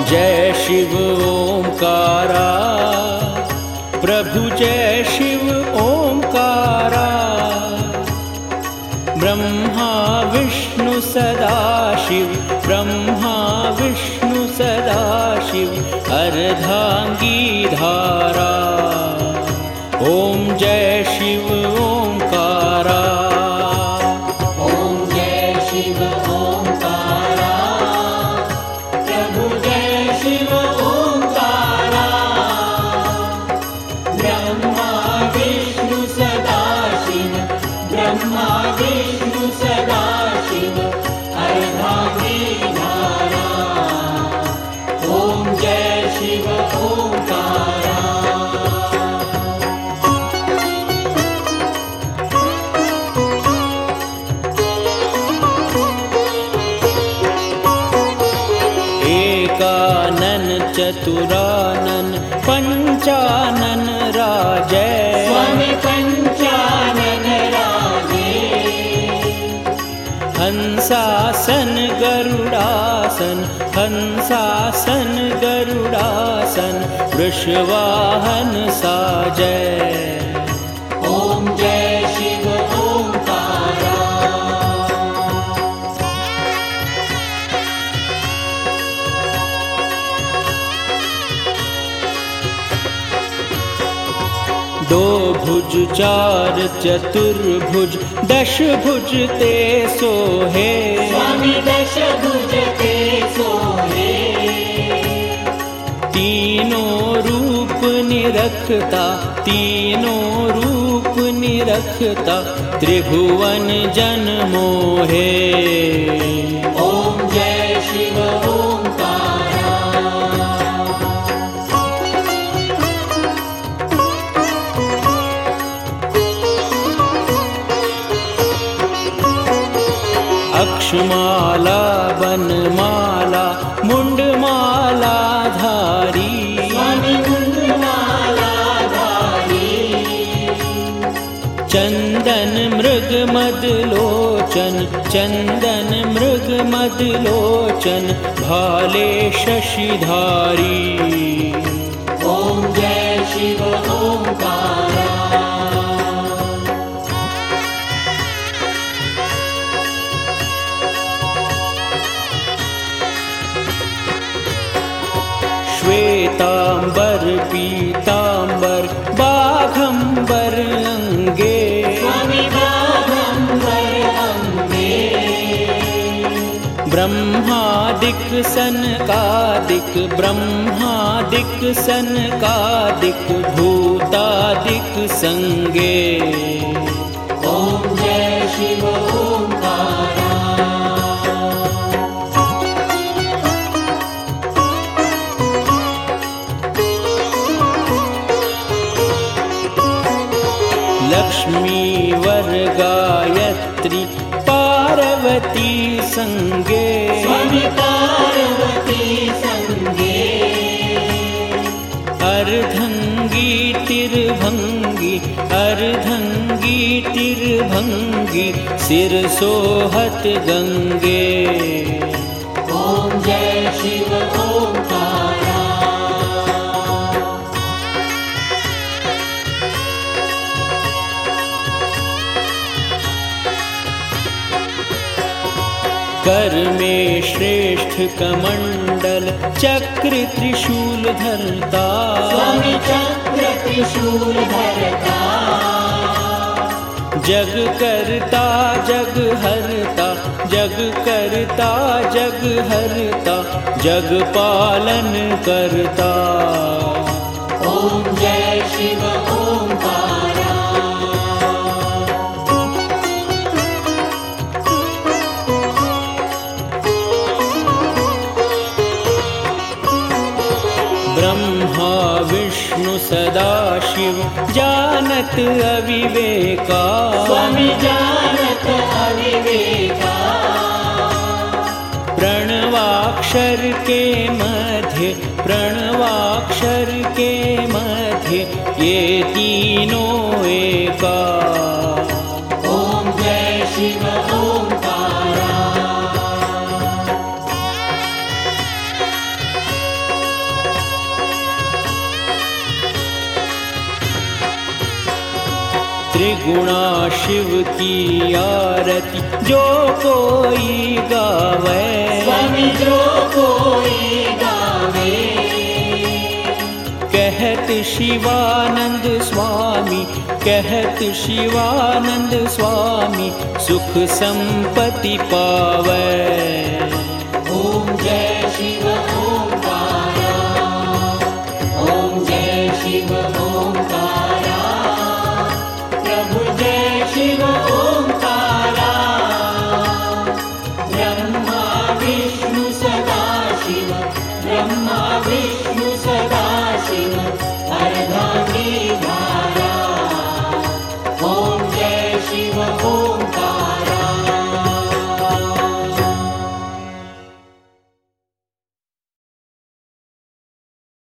जय शिव ओंकारा, प्रभु जय शिव ओंकारा। ब्रह्मा विष्णु सदाशिव, ब्रह्मा विष्णु सदाशिव, अर्धांगी धारा। ओम जय शिव ओंकारा। चतुरानन पंचानन राजै, स्वामी पंचानन राजे। हंसासन गरुडासन, हंसासन गरुडासन, वृषवाहन साजै। ओम जय शिव ओंकारा। दो भुज चार चतुर्भुज, दश भुज ते सोहे। स्वामी दश भुज ते सोहे। तीनों रूप निरखता, तीनों रूप निरखता, त्रिभुवन जन मोहे। ओम जय शिव ओंकारा। अक्षमाला बनमाला मुंडमाला धारी, स्वामी मुंडमाला धारी। चंदन मृग मदलोचन, चंदन मृग मदलोचन, भाले शशिधारी। ओम जय शिव ओंकारा। श्वेतांबर पीतांबर बाघंबर अंगे, स्वामी बाघंबर अंगे। ब्रह्मादिक सनकादिक, ब्रह्मादिक सनकादिक, भूतादिक संगे। ओम जय शिव ओंकारा। लक्ष्मी वर गायत्री पार्वती संगे, स्वामी पार्वती संगे। अर्धंगी तिरभंगी, अर्धंगी तिरभंगी, सिर सोहत गंगे। ओम जय शिव ओंकारा। कर में श्रेष्ठ कमंडल चक्र त्रिशूल धरता, स्वामी चक्र त्रिशूल धरता। जग करता जग हरता, जग करता जग हरता, जग पालन करता। ओम जय शिव ओंकारा। ब्रह्मा विष्णु सदाशिव जानत अविवेका, स्वामी जानत अविवेका। प्रणवाक्षर के मध्य, प्रणवाक्षर के मध्य, ये तीनों एका। ओम जय शिव ओंकारा। त्रिगुणा शिव की आरती जो कोई गावे, स्वामी जो कोई गावे। कहत शिवानंद स्वामी, कहत शिवानंद स्वामी, सुख संपत्ति पावे। ओम जय शिव